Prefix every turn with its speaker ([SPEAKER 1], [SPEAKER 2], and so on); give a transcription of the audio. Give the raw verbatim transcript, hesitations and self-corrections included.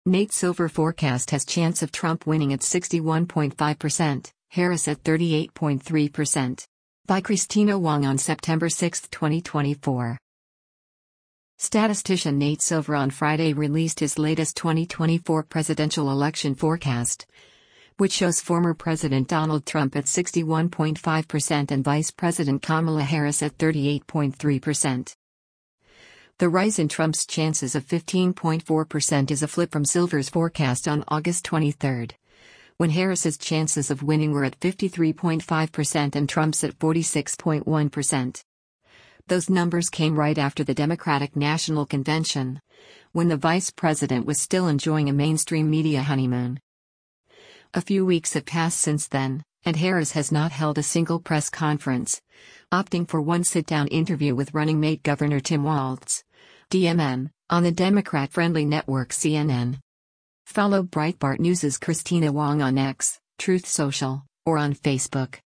[SPEAKER 1] Nate Silver forecast has chance of Trump winning at sixty-one point five percent, Harris at thirty-eight point three percent. By Christina Wong on September sixth, twenty twenty-four. Statistician Nate Silver on Friday released his latest twenty twenty-four presidential election forecast, which shows former President Donald Trump at sixty-one point five percent and Vice President Kamala Harris at thirty-eight point three percent. The rise in Trump's chances of fifteen point four percent is a flip from Silver's forecast on August twenty-third, when Harris's chances of winning were at fifty-three point five percent and Trump's at forty-six point one percent. Those numbers came right after the Democratic National Convention, when the vice president was still enjoying a mainstream media honeymoon. A few weeks have passed since then, and Harris has not held a single press conference, opting for one sit-down interview with running mate Governor Tim Walz, D M N, on the Democrat-friendly network C N N. Follow Breitbart News' Christina Wong on X, Truth Social, or on Facebook.